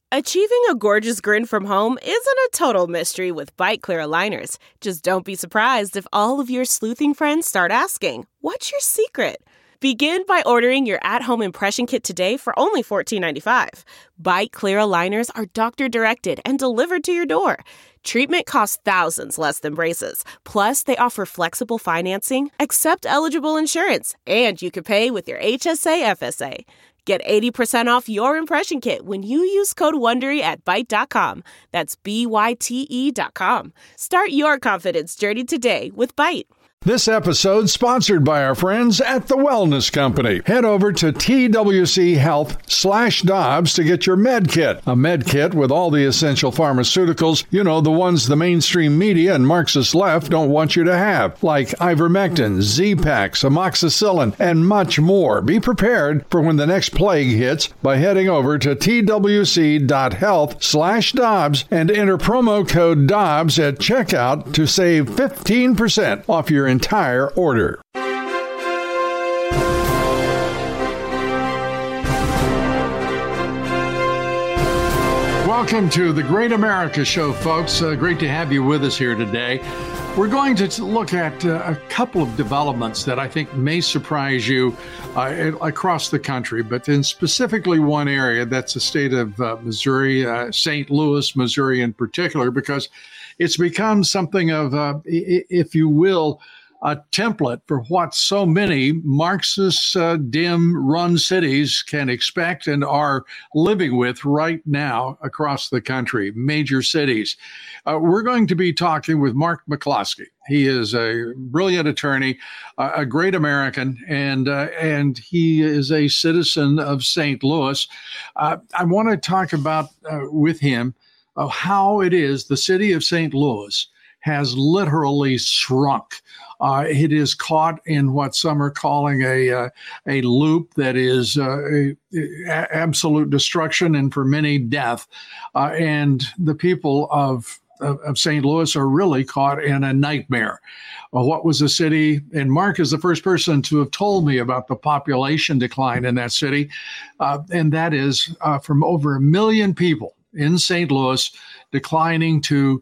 Achieving a gorgeous grin from home isn't a total mystery with Byte Clear aligners. Just don't be surprised if all of your sleuthing friends start asking, "What's your secret?" Begin by ordering your at-home impression kit today for only $14.95. Byte Clear aligners are doctor-directed and delivered to your door. Treatment costs thousands less than braces. Plus, they offer flexible financing, accept eligible insurance, and you can pay with your HSA FSA. Get 80% off your impression kit when you use code WONDERY at Byte.com. That's BYTE.com. Start your confidence journey today with Byte. This episode sponsored by our friends at The Wellness Company. Head over to TWCHealth/Dobbs to get your med kit. A med kit with all the essential pharmaceuticals, you know, the ones the mainstream media and Marxist left don't want you to have, like ivermectin, Z-Pax, amoxicillin, and much more. Be prepared for when the next plague hits by heading over to TWC.Health/Dobbs and enter promo code Dobbs at checkout to save 15% off your entire order. Welcome to the Great America Show, folks. Great to have you with us here today. We're going to look at a couple of developments that I think may surprise you across the country, but in specifically one area, that's the state of Missouri, St. Louis, Missouri in particular, because it's become something of, if you will, a template for what so many Marxist, dim-run cities can expect and are living with right now across the country, major cities. We're going to be talking with Mark McCloskey. He is a brilliant attorney, a great American, and he is a citizen of St. Louis. I want to talk about with him how it is the city of St. Louis has literally shrunk. It is caught in what some are calling a loop that is absolute destruction and for many death. And the people of St. Louis are really caught in a nightmare. What was the city? And Mark is the first person to have told me about the population decline in that city. And that is from over 1 million people in St. Louis declining to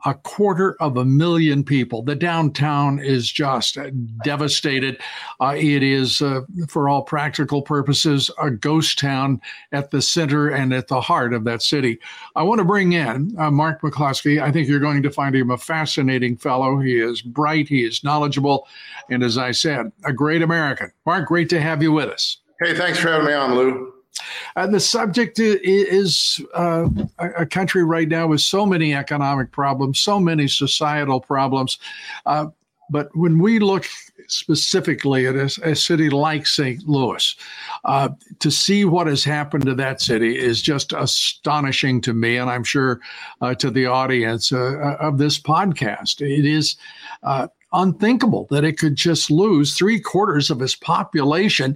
250,000 people. The downtown is just devastated. It is, for all practical purposes, a ghost town at the center and at the heart of that city. I want to bring in Mark McCloskey. I think you're going to find him a fascinating fellow. He is bright, he is knowledgeable, and as I said, a great American. Mark, great to have you with us. Hey, thanks for having me on, Lou. The subject is a country right now with so many economic problems, so many societal problems. But when we look specifically at a city like St. Louis, to see what has happened to that city is just astonishing to me, and I'm sure to the audience of this podcast. It is unthinkable that it could just lose 3/4 of its population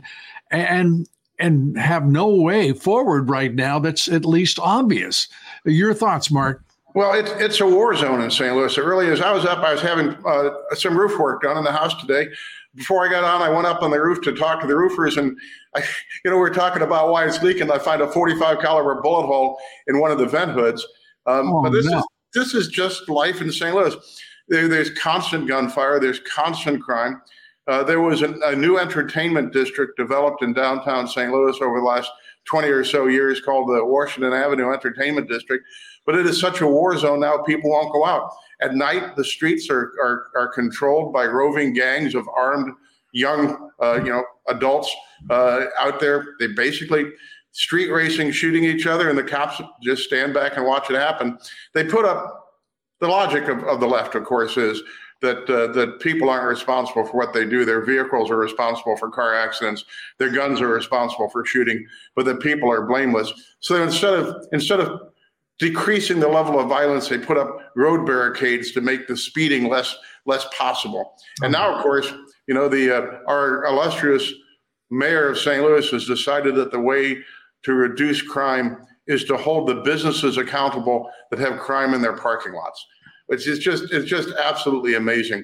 and have no way forward right now that's at least obvious. Your thoughts, Mark? Well, it's a war zone in St. Louis. It really is. I was having some roof work done in the house today. Before I got on, I went up on the roof to talk to the roofers, and we're talking about why it's leaking. I find a .45 caliber bullet hole in one of the vent hoods. But this is just life in St. Louis. There's constant gunfire. There's constant crime. There was a new entertainment district developed in downtown St. Louis over the last 20 or so years called the Washington Avenue Entertainment District. But it is such a war zone now, people won't go out. At night, the streets are controlled by roving gangs of armed young adults out there. They basically street racing, shooting each other, and the cops just stand back and watch it happen. They put up the logic of the left, of course, is that people aren't responsible for what they do. Their vehicles are responsible for car accidents. Their guns are responsible for shooting, but that people are blameless. So instead of decreasing the level of violence, they put up road barricades to make the speeding less possible. And now, of course, our illustrious mayor of St. Louis has decided that the way to reduce crime is to hold the businesses accountable that have crime in their parking lots. It's just absolutely amazing.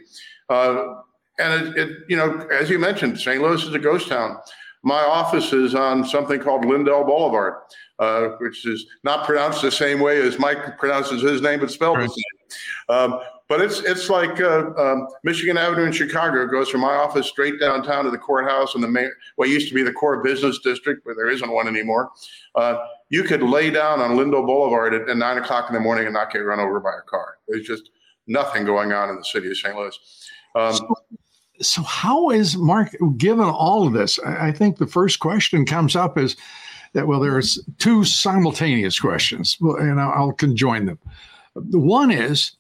And as you mentioned, St. Louis is a ghost town. My office is on something called Lindell Boulevard. which is not pronounced the same way as Mike pronounces his name, but spelled the same. But it's like Michigan Avenue in Chicago. It goes from my office straight downtown to the courthouse and what used to be the core business district, but there isn't one anymore. You could lay down on Lindo Boulevard at 9 o'clock in the morning and not get run over by a car. There's just nothing going on in the city of St. Louis. So how is, Mark, given all of this, I think the first question comes up is that, well, there's two simultaneous questions, and I'll conjoin them. The one is,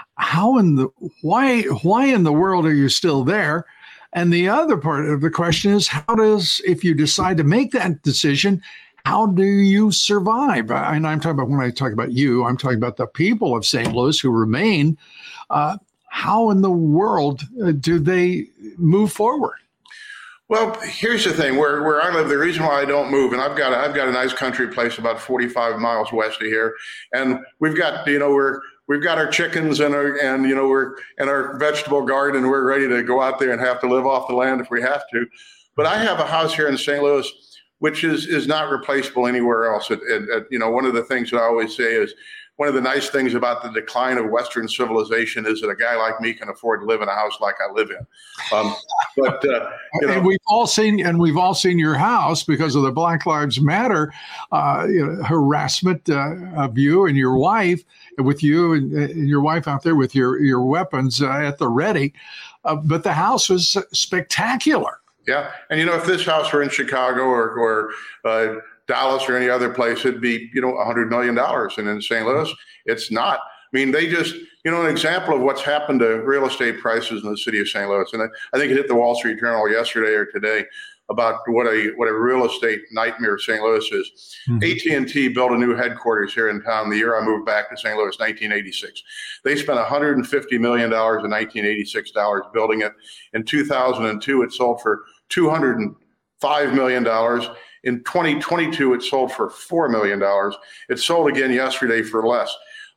why in the world are you still there? And the other part of the question is, if you decide to make that decision, how do you survive? And when I talk about you, I'm talking about the people of St. Louis who remain. How in the world do they move forward? Well, here's the thing. Where I live, the reason why I don't move, and I've got a nice country place about 45 miles west of here, and we've got we've got our chickens and our vegetable garden. And we're ready to go out there and have to live off the land if we have to. But I have a house here in St. Louis, which is not replaceable anywhere else. One of the things that I always say is, one of the nice things about the decline of Western civilization is that a guy like me can afford to live in a house like I live in. And we've all seen your house because of the Black Lives Matter harassment of you and your wife, with you and your wife out there with your weapons at the ready. But the house was spectacular. Yeah, and if this house were in Chicago or Dallas or any other place, it'd be, $100 million. And in St. Louis, it's not. I mean, they just, an example of what's happened to real estate prices in the city of St. Louis. And I think it hit the Wall Street Journal yesterday or today about what a real estate nightmare St. Louis is. Mm-hmm. AT&T built a new headquarters here in town the year I moved back to St. Louis, 1986. They spent $150 million in 1986 building it. In 2002, it sold for $205 million. In 2022, it sold for $4 million. It sold again yesterday for less.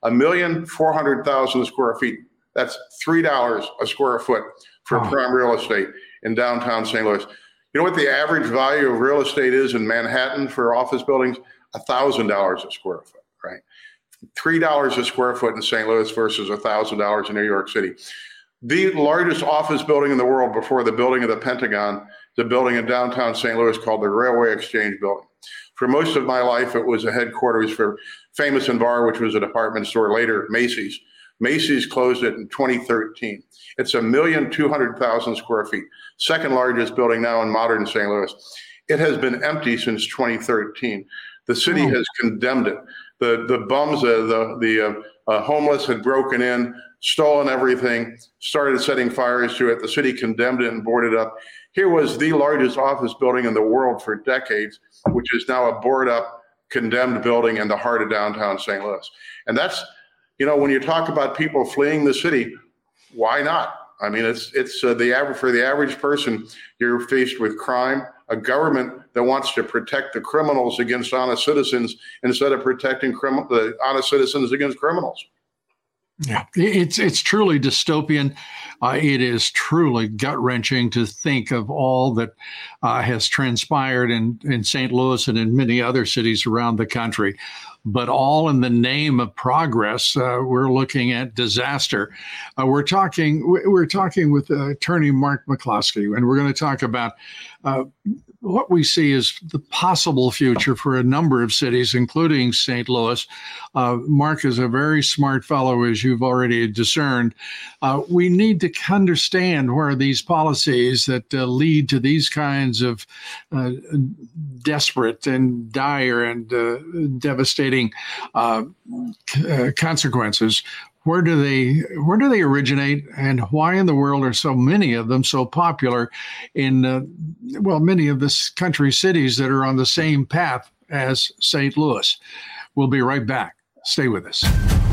1,400,000 square feet. That's $3 a square foot for prime real estate in downtown St. Louis. You know what the average value of real estate is in Manhattan for office buildings? $1,000 a square foot, right? $3 a square foot in St. Louis versus $1,000 in New York City. The largest office building in the world before the building of the Pentagon, the building in downtown St. Louis called the Railway Exchange Building. For most of my life, it was a headquarters for Famous and Barr, which was a department store, later Macy's. Macy's closed it in 2013. It's 1,200,000 square feet, second largest building now in modern St. Louis. It has been empty since 2013. The city has condemned it. The bums, the homeless had broken in, stolen everything, started setting fires to it. The city condemned it and boarded up. Here was the largest office building in the world for decades, which is now a boarded up, condemned building in the heart of downtown St. Louis. And that's, when you talk about people fleeing the city, why not? I mean, it's for the average person, you're faced with crime, a government that wants to protect the criminals against honest citizens instead of protecting the honest citizens against criminals. Yeah, it's truly dystopian. It is truly gut-wrenching to think of all that has transpired in St. Louis and in many other cities around the country, but all in the name of progress. We're looking at disaster. We're talking with attorney Mark McCloskey, and we're going to talk about what we see as the possible future for a number of cities, including St. Louis. Mark is a very smart fellow, as you've already discerned. We need to understand where these policies that lead to these kinds of desperate and dire and devastating consequences. Where do they originate, and why in the world are so many of them so popular in many of this country cities that are on the same path as St. Louis? We'll be right back. Stay with us.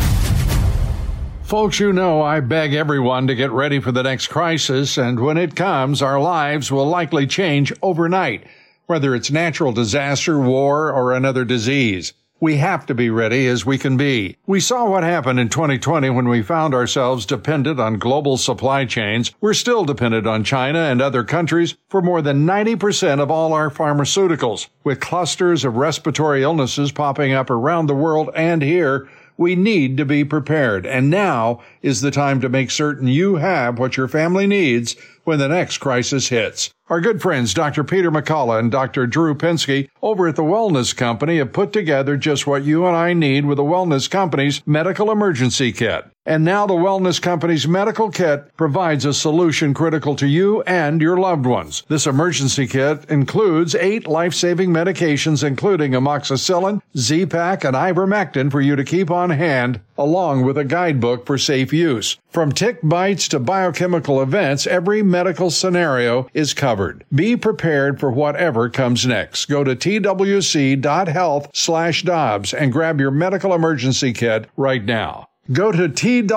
Folks, I beg everyone to get ready for the next crisis, and when it comes, our lives will likely change overnight, whether it's natural disaster, war, or another disease. We have to be ready as we can be. We saw what happened in 2020 when we found ourselves dependent on global supply chains. We're still dependent on China and other countries for more than 90% of all our pharmaceuticals. With clusters of respiratory illnesses popping up around the world and here, we need to be prepared. And now is the time to make certain you have what your family needs when the next crisis hits. Our good friends, Dr. Peter McCullough and Dr. Drew Pinsky over at the Wellness Company have put together just what you and I need with the Wellness Company's Medical Emergency Kit. And now the Wellness Company's medical kit provides a solution critical to you and your loved ones. This emergency kit includes 8 life-saving medications, including amoxicillin, Z-Pak, and ivermectin for you to keep on hand, along with a guidebook for safe use. From tick bites to biochemical events, every medical scenario is covered. Be prepared for whatever comes next. Go to twc.health/Dobbs and grab your medical emergency kit right now. Go to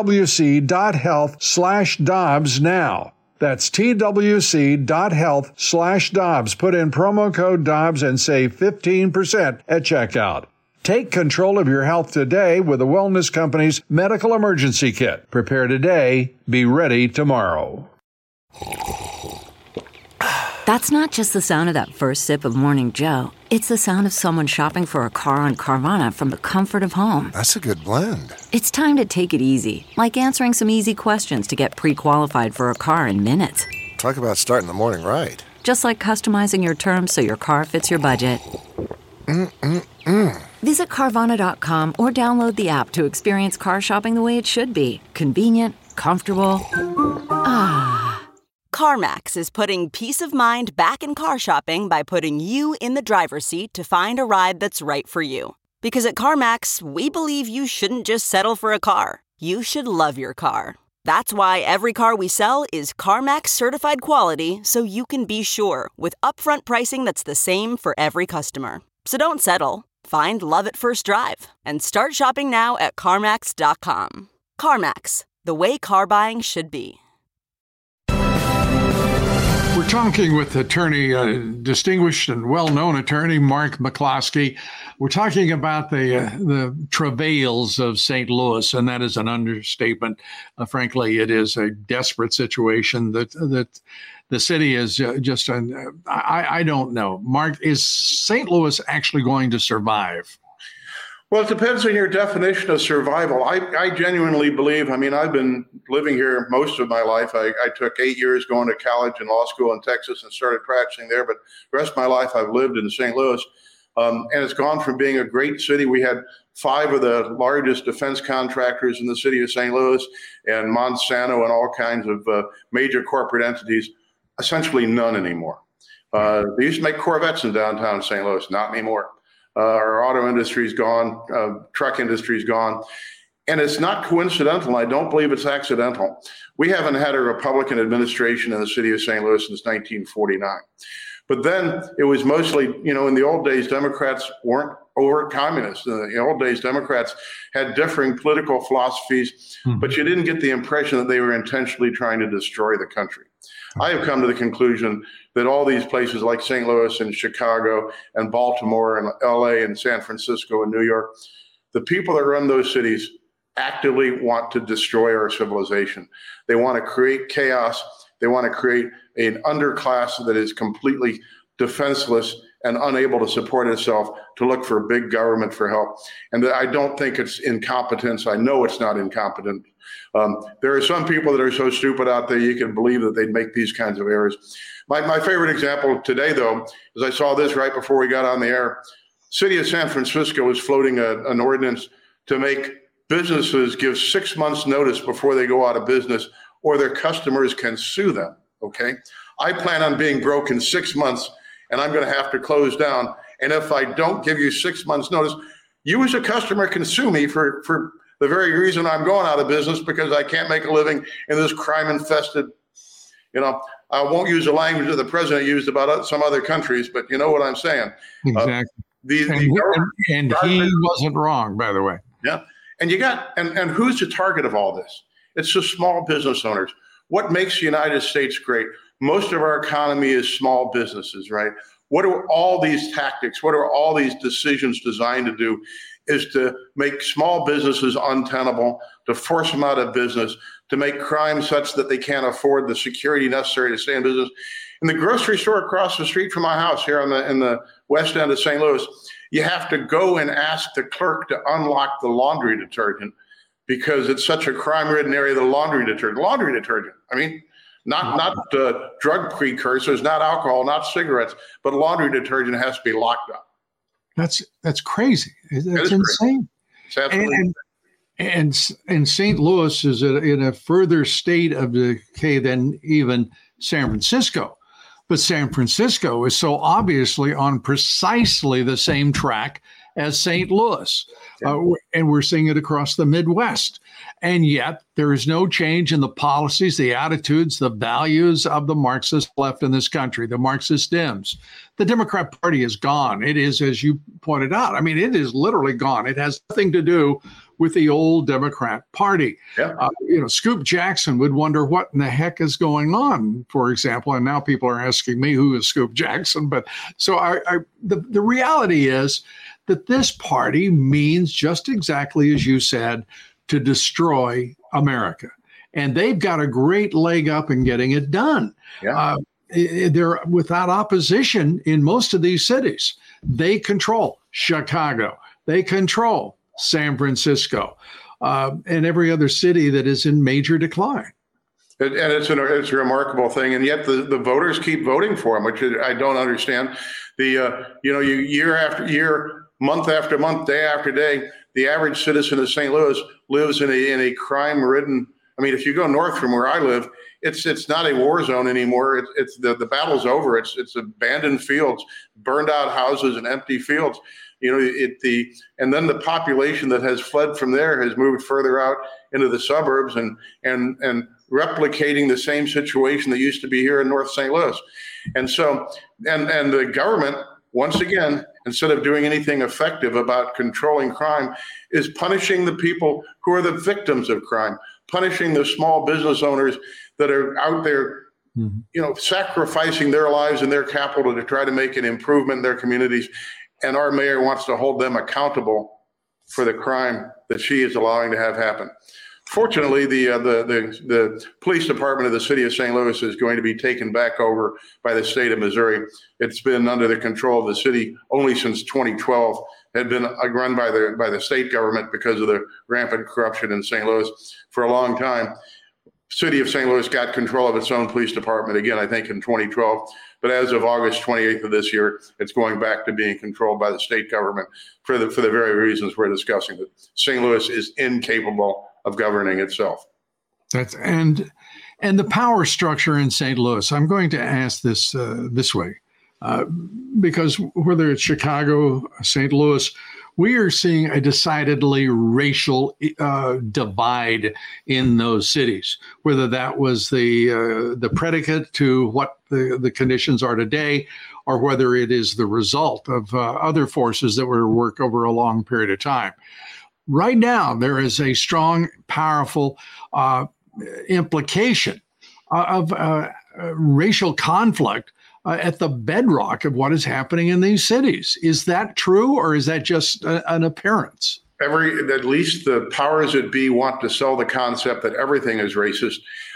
twc.health/Dobbs now. That's twc.health/Dobbs. Put in promo code Dobbs and save 15% at checkout. Take control of your health today with the Wellness Company's Medical Emergency Kit. Prepare today, be ready tomorrow. That's not just the sound of that first sip of Morning Joe. It's the sound of someone shopping for a car on Carvana from the comfort of home. That's a good blend. It's time to take it easy, like answering some easy questions to get pre-qualified for a car in minutes. Talk about starting the morning right. Just like customizing your terms so your car fits your budget. Visit Carvana.com or download the app to experience car shopping the way it should be. Convenient, comfortable. CarMax is putting peace of mind back in car shopping by putting you in the driver's seat to find a ride that's right for you. Because at CarMax, we believe you shouldn't just settle for a car. You should love your car. That's why every car we sell is CarMax certified quality, so you can be sure with upfront pricing that's the same for every customer. So don't settle. Find love at first drive and start shopping now at CarMax.com. CarMax, the way car buying should be. We're talking with distinguished and well-known attorney Mark McCloskey. We're talking about the travails of St. Louis, and that is an understatement. Frankly, it is a desperate situation that the city is just. I don't know. Mark, is St. Louis actually going to survive? Well, it depends on your definition of survival. I genuinely believe, I've been living here most of my life. I took 8 years going to college and law school in Texas and started practicing there, but the rest of my life I've lived in St. Louis. And it's gone from being a great city. We had 5 of the largest defense contractors in the city of St. Louis, and Monsanto and all kinds of major corporate entities, essentially none anymore. They used to make Corvettes in downtown St. Louis, not anymore. Our auto industry is gone, truck industry is gone. And it's not coincidental. I don't believe it's accidental. We haven't had a Republican administration in the city of St. Louis since 1949. But then it was mostly, in the old days, Democrats weren't overt communists. In the old days, Democrats had differing political philosophies, but you didn't get the impression that they were intentionally trying to destroy the country. I have come to the conclusion that all these places like St. Louis and Chicago and Baltimore and LA and San Francisco and New York, the people that run those cities actively want to destroy our civilization. They want to create chaos. They want to create an underclass that is completely defenseless and unable to support itself, to look for big government for help. And I don't think it's incompetence. I know it's not incompetent. There are some people that are so stupid out there, you can believe that they'd make these kinds of errors. My favorite example today, though, is I saw this right before we got on the air. City of San Francisco is floating an ordinance to make businesses give 6 months notice before they go out of business, or their customers can sue them, okay? I plan on being broke in 6 months, and I'm going to have to close down. And if I don't give you 6 months notice, you as a customer can sue me for the very reason I'm going out of business, because I can't make a living in this crime-infested, I won't use the language that the president used about some other countries, but you know what I'm saying. Exactly. And he wasn't wrong, by the way. Yeah. And and who's the target of all this? It's the small business owners. What makes the United States great? Most of our economy is small businesses, right? what are all these tactics, what are all these decisions designed to do, is to make small businesses untenable, to force them out of business, to make crime such that they can't afford the security necessary to stay in business. In the grocery store across the street from my house here in the west end of St. Louis, you have to go and ask the clerk to unlock the laundry detergent because it's such a crime-ridden area, the laundry detergent. I mean, not drug precursors, not alcohol, not cigarettes, but laundry detergent has to be locked up. That's crazy. That's insane. It's absolutely and St. Louis is in a further state of decay than even San Francisco. But San Francisco is so obviously on precisely the same track as St. Louis. And we're seeing it across the Midwest. And yet there is no change in the policies, the attitudes, the values of the Marxist left in this country, the Marxist Dems. The Democrat Party is gone. It is, as you pointed out, I mean, it is literally gone. It has nothing to do with the old Democrat Party. Yeah. Scoop Jackson would wonder what in the heck is going on, for example. And now people are asking me who is Scoop Jackson. But so the reality is that this party means just exactly as you said, to destroy America. And they've got a great leg up in getting it done. Yeah. They're without opposition in most of these cities. They control Chicago. They control San Francisco, and every other city that is in major decline. And it's a remarkable thing, and yet the voters keep voting for him, which I don't understand. Year after year, month after month, day after day, the average citizen of St. Louis lives in a crime-ridden. I mean, if you go north from where I live, it's not a war zone anymore. It's the battle's over. It's abandoned fields, burned out houses, and empty fields. And then the population that has fled from there has moved further out into the suburbs and replicating the same situation that used to be here in North St. Louis. And so, and the government, once again, instead of doing anything effective about controlling crime, is punishing the people who are the victims of crime, punishing the small business owners that are out there, sacrificing their lives and their capital to try to make an improvement in their communities. And our mayor wants to hold them accountable for the crime that she is allowing to have happen. Fortunately, the police department of the city of St. Louis is going to be taken back over by the state of Missouri. It's been under the control of the city only since 2012. Had been run by the state government because of the rampant corruption in St. Louis for a long time. City of St. Louis got control of its own police department again, I think, in 2012. But as of August 28th of this year, it's going back to being controlled by the state government for the very reasons we're discussing. That St. Louis is incapable of governing itself. And the power structure in St. Louis. I'm going to ask this this way, because whether it's Chicago, St. Louis, we are seeing a decidedly racial divide in those cities. Whether that was the predicate to what the conditions are today, or whether it is the result of other forces that were at work over a long period of time. Right now, there is a strong, powerful implication of racial conflict at the bedrock of what is happening in these cities. Is that true, or is that just an appearance? At least the powers that be want to sell the concept that everything is racist.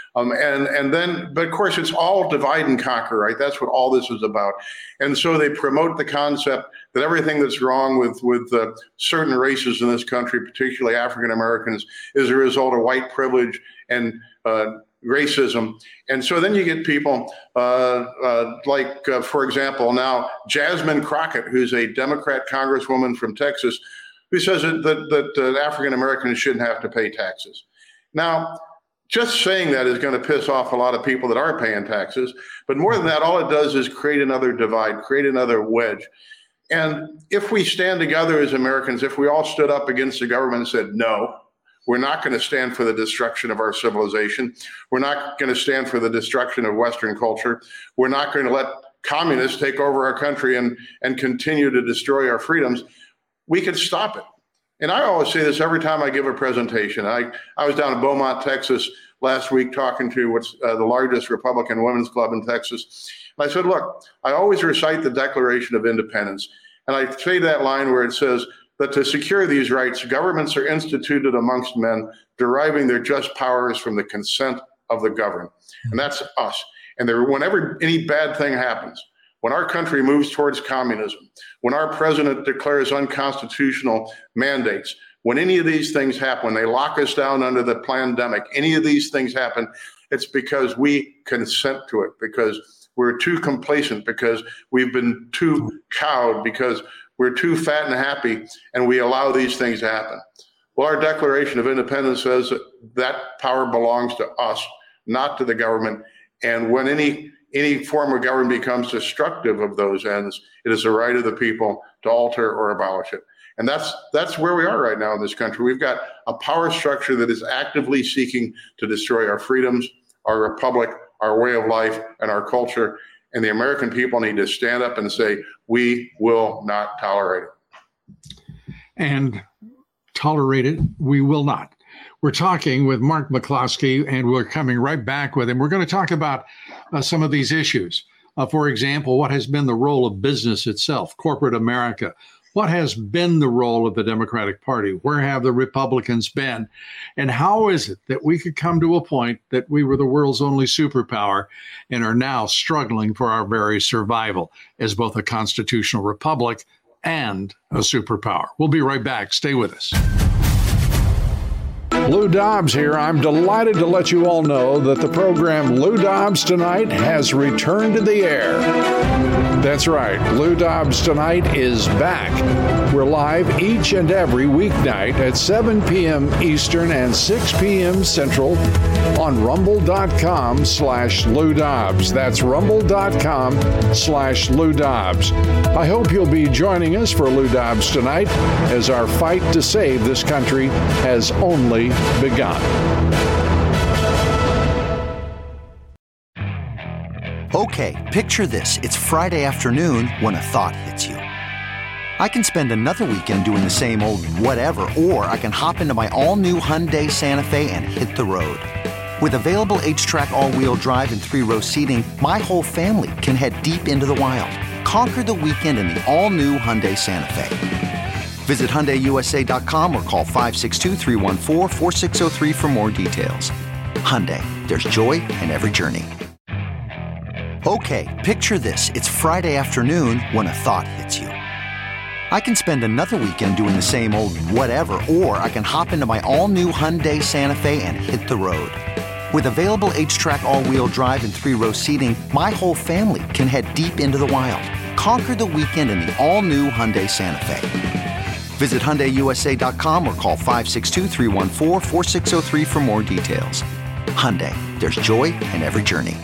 But of course, it's all divide and conquer, right? That's what all this is about. And so they promote the concept that everything that's wrong with certain races in this country, particularly African Americans, is a result of white privilege and racism. And so then you get people for example, now Jasmine Crockett, who's a Democrat congresswoman from Texas, who says that African Americans shouldn't have to pay taxes. Now, just saying that is going to piss off a lot of people that are paying taxes. But more than that, all it does is create another divide, create another wedge. And if we stand together as Americans, if we all stood up against the government and said, no, we're not going to stand for the destruction of our civilization. We're not going to stand for the destruction of Western culture. We're not going to let communists take over our country and continue to destroy our freedoms. We could stop it. And I always say this every time I give a presentation. I was down in Beaumont, Texas last week talking to what's the largest Republican women's club in Texas. And I said, look, I always recite the Declaration of Independence. And I say that line where it says that to secure these rights, governments are instituted amongst men, deriving their just powers from the consent of the governed. And that's us. And whenever any bad thing happens, when our country moves towards communism, when our president declares unconstitutional mandates, when any of these things happen, when they lock us down under the pandemic, any of these things happen, it's because we consent to it, because we're too complacent, because we've been too cowed, because we're too fat and happy, and we allow these things to happen. Well, our Declaration of Independence says that power belongs to us, not to the government. And when any form of government becomes destructive of those ends, it is the right of the people to alter or abolish it. And that's where we are right now in this country. We've got a power structure that is actively seeking to destroy our freedoms, our republic, our way of life, and our culture. And the American people need to stand up and say, we will not tolerate it. And tolerate it, we will not. We're talking with Mark McCloskey, and we're coming right back with him. We're going to talk about some of these issues. For example, what has been the role of business itself, corporate America? What has been the role of the Democratic Party? Where have the Republicans been? And how is it that we could come to a point that we were the world's only superpower and are now struggling for our very survival as both a constitutional republic and a superpower? We'll be right back. Stay with us. Lou Dobbs here. I'm delighted to let you all know that the program Lou Dobbs Tonight has returned to the air. That's right, Lou Dobbs Tonight is back. We're live each and every weeknight at 7 p.m. Eastern and 6 p.m. Central on rumble.com/Lou Dobbs. That's rumble.com/Lou Dobbs. I hope you'll be joining us for Lou Dobbs Tonight as our fight to save this country has only begun. Okay, picture this. It's Friday afternoon when a thought hits you. I can spend another weekend doing the same old whatever, or I can hop into my all-new Hyundai Santa Fe and hit the road. With available H-Track all-wheel drive and 3-row seating, my whole family can head deep into the wild. Conquer the weekend in the all-new Hyundai Santa Fe. Visit HyundaiUSA.com or call 562-314-4603 for more details. Hyundai, there's joy in every journey. Okay, picture this. It's Friday afternoon when a thought hits you. I can spend another weekend doing the same old whatever, or I can hop into my all-new Hyundai Santa Fe and hit the road. With available H-Track all-wheel drive and 3-row seating, my whole family can head deep into the wild. Conquer the weekend in the all-new Hyundai Santa Fe. Visit HyundaiUSA.com or call 562-314-4603 for more details. Hyundai, there's joy in every journey.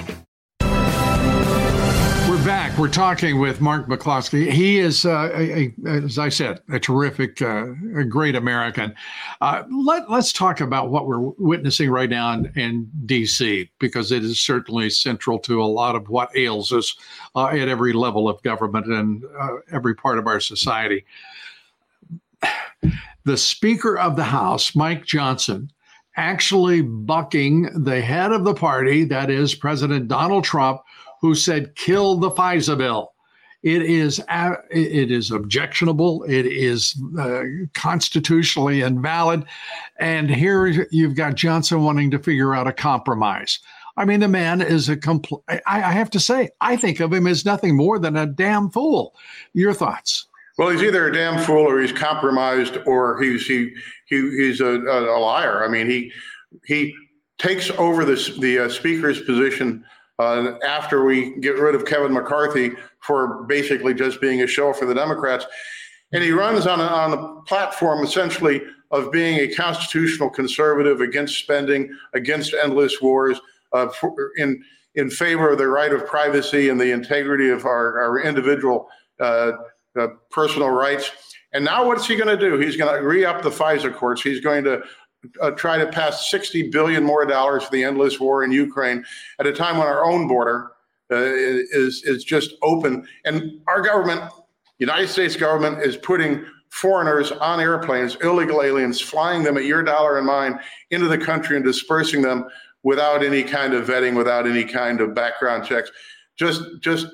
We're back. We're talking with Mark McCloskey. He is, as I said, a terrific, a great American. Let's talk about what we're witnessing right now in D.C., because it is certainly central to a lot of what ails us at every level of government and every part of our society. The Speaker of the House, Mike Johnson, actually bucking the head of the party, that is President Donald Trump, who said, kill the FISA bill. It is objectionable. It is constitutionally invalid. And here you've got Johnson wanting to figure out a compromise. I mean, the man is I have to say, I think of him as nothing more than a damn fool. Your thoughts? Well, he's either a damn fool or he's compromised or he's a liar. I mean, he takes over the speaker's position after we get rid of Kevin McCarthy for basically just being a show for the Democrats. And he runs on a platform essentially of being a constitutional conservative against spending, against endless wars, in favor of the right of privacy and the integrity of our individual personal rights. And now what's he going to do? He's going to re-up the FISA courts. He's going to try to pass $60 billion more for the endless war in Ukraine at a time when our own border is just open. And our government, United States government, is putting foreigners on airplanes, illegal aliens, flying them at your dollar and mine into the country and dispersing them without any kind of vetting, without any kind of background checks, just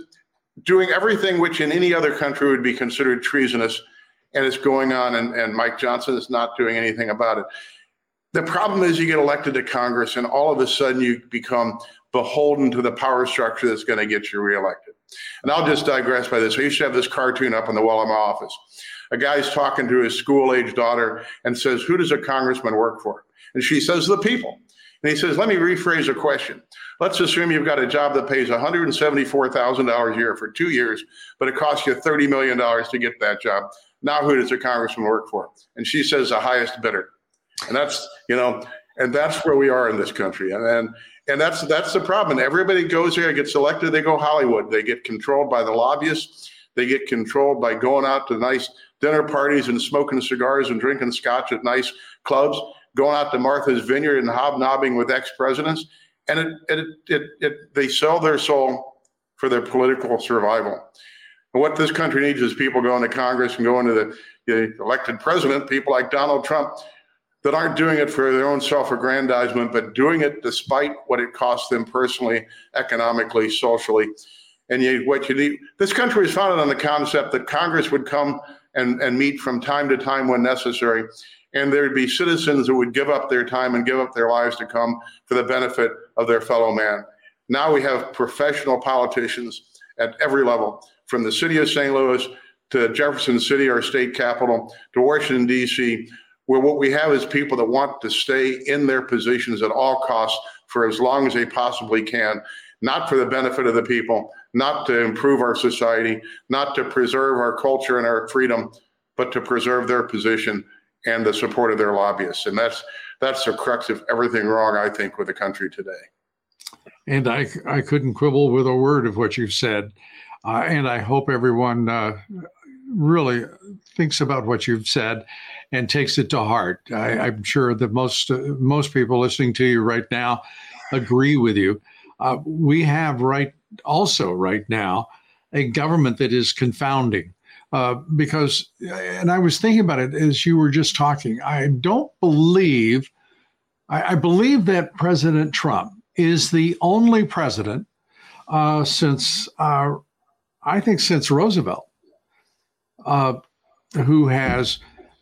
doing everything which in any other country would be considered treasonous, and it's going on, and Mike Johnson is not doing anything about it. The problem is you get elected to Congress, and all of a sudden you become beholden to the power structure that's going to get you reelected. And I'll just digress by this. I used to have this cartoon up on the wall of my office. A guy's talking to his school-age daughter and says, "Who does a congressman work for?" And she says, "The people." And he says, "Let me rephrase the question. Let's assume you've got a job that pays $174,000 a year for 2 years, but it costs you $30 million to get that job. Now who does a congressman work for?" And she says, "The highest bidder." And that's, and that's where we are in this country. And that's the problem. And everybody goes there, gets elected, they go Hollywood. They get controlled by the lobbyists. They get controlled by going out to nice dinner parties and smoking cigars and drinking scotch at nice clubs, going out to Martha's Vineyard and hobnobbing with ex-presidents. And they sell their soul for their political survival. And what this country needs is people going to Congress and going to the elected president, people like Donald Trump, that aren't doing it for their own self-aggrandizement, but doing it despite what it costs them personally, economically, socially. And what you need, this country was founded on the concept that Congress would come and meet from time to time when necessary, and there'd be citizens who would give up their time and give up their lives to come for the benefit of their fellow man. Now we have professional politicians at every level, from the city of St. Louis to Jefferson City, our state capital, to Washington, D.C., where what we have is people that want to stay in their positions at all costs for as long as they possibly can, not for the benefit of the people, not to improve our society, not to preserve our culture and our freedom, but to preserve their position and the support of their lobbyists. And that's the crux of everything wrong, I think, with the country today. And I couldn't quibble with a word of what you've said. And I hope everyone really thinks about what you've said and takes it to heart. I'm sure that most people listening to you right now agree with you. We have right now a government that is confounding because, and I was thinking about it as you were just talking, I believe that President Trump is the only president since Roosevelt who has,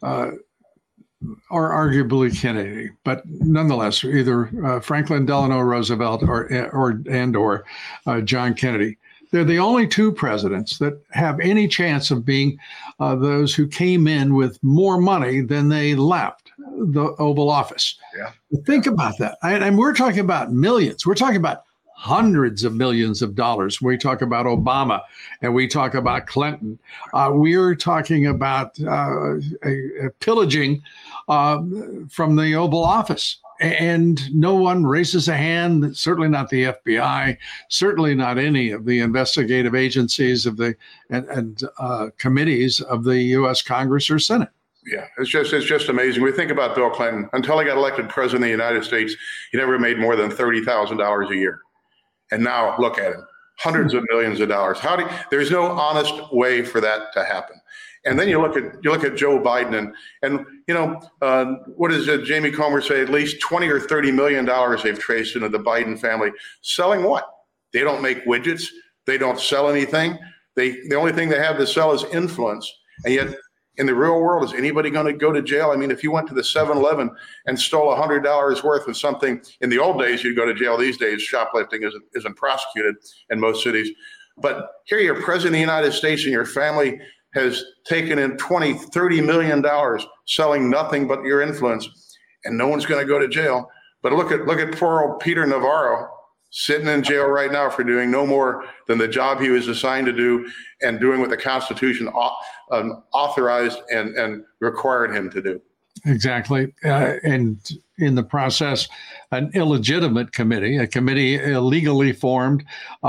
or arguably Kennedy, but nonetheless, either Franklin Delano Roosevelt or John Kennedy. They're the only two presidents that have any chance of being those who came in with more money than they left the Oval Office. Yeah. Think about that. And we're talking about millions. We're talking about hundreds of millions of dollars. We talk about Obama and we talk about Clinton. We're talking about a pillaging from the Oval Office. And no one raises a hand, certainly not the FBI, certainly not any of the investigative agencies of the and committees of the U.S. Congress or Senate. Yeah, it's just amazing. We think about Bill Clinton. Until he got elected president of the United States, he never made more than $30,000 a year. And now look at him, hundreds of millions of dollars. There's no honest way for that to happen. And then you look at Joe Biden and what does Jamie Comer say? At least $20 or $30 million they've traced into the Biden family. Selling what? They don't make widgets. They don't sell anything. The only thing they have to sell is influence. And yet in the real world, is anybody going to go to jail? I mean, if you went to the 7-Eleven and stole $100 worth of something, in the old days, you'd go to jail. These days, shoplifting isn't prosecuted in most cities. But here you're president of the United States and your family has taken in $20, $30 million selling nothing but your influence, and no one's going to go to jail. But look at poor old Peter Navarro sitting in jail right now for doing no more than the job he was assigned to do and doing what the Constitution authorized and required him to do. Exactly. And in the process, an illegitimate committee, a committee illegally formed,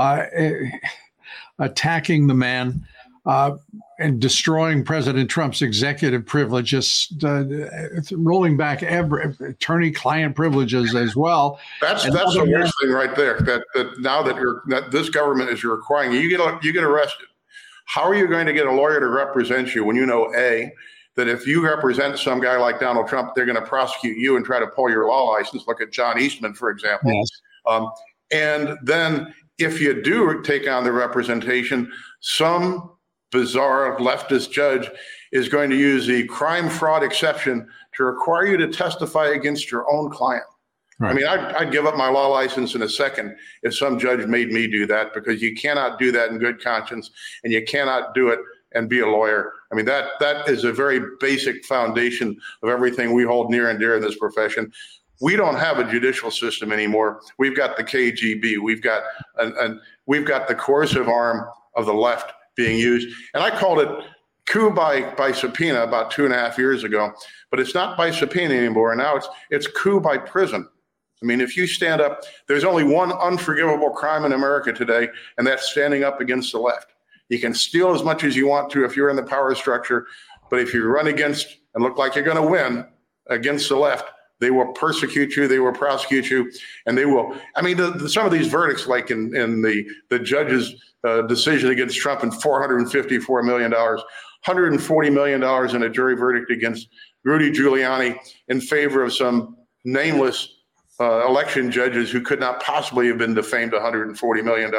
attacking the man and destroying President Trump's executive privileges, rolling back every attorney-client privileges as well. That's the worst thing right there. That now that this government is requiring you get arrested. How are you going to get a lawyer to represent you when you know A, that if you represent some guy like Donald Trump, they're going to prosecute you and try to pull your law license. Look at John Eastman, for example. Yes. And then if you do take on the representation, some bizarre leftist judge is going to use the crime fraud exception to require you to testify against your own client. Right. I mean, I'd give up my law license in a second if some judge made me do that, because you cannot do that in good conscience, and you cannot do it and be a lawyer. I mean, that is a very basic foundation of everything we hold near and dear in this profession. We don't have a judicial system anymore. We've got the KGB. We've got the coercive arm of the left being used. And I called it coup by subpoena about 2.5 years ago, but it's not by subpoena anymore. Now it's coup by prison. I mean, if you stand up, there's only one unforgivable crime in America today, and that's standing up against the left. You can steal as much as you want to if you're in the power structure, but if you run against and look like you're going to win against the left, they will persecute you, they will prosecute you, and they will. I mean, some of these verdicts, like in the judge's decision against Trump in $454 million, $140 million in a jury verdict against Rudy Giuliani in favor of some nameless election judges who could not possibly have been defamed $140 million.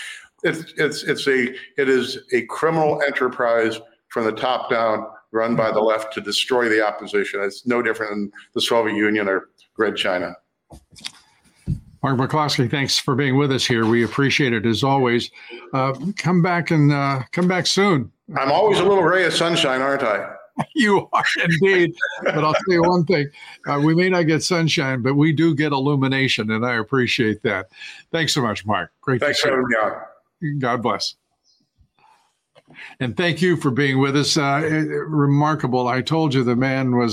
It is a criminal enterprise from the top down, run by the left to destroy the opposition. It's no different than the Soviet Union or Red China. Mark McCloskey, thanks for being with us here. We appreciate it as always. Come back soon. I'm always a little ray of sunshine, aren't I? You are indeed. But I'll tell you one thing. We may not get sunshine, but we do get illumination, and I appreciate that. Thanks so much, Mark. Great to see you. Thanks for having me on. God bless. And thank you for being with us. Remarkable. I told you the man was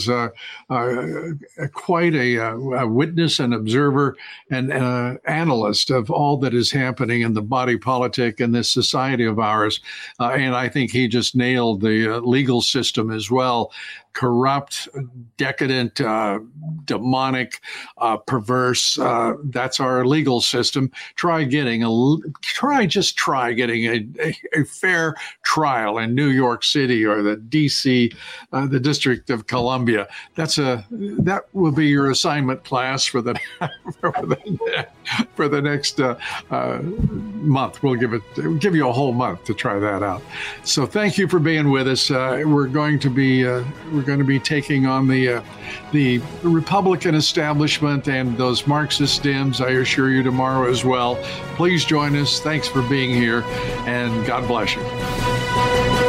quite a witness and observer and analyst of all that is happening in the body politic in this society of ours. And I think he just nailed the legal system as well. Corrupt, decadent, demonic, perverse. That's our legal system. Try getting a fair trial in New York City or the D.C., the District of Columbia. That will be your assignment class for the for the next month. We'll give you a whole month to try that out. So thank you for being with us. We're going to be taking on the Republican establishment and those Marxist Dems, I assure you, tomorrow as well. Please join us. Thanks for being here, and God bless you.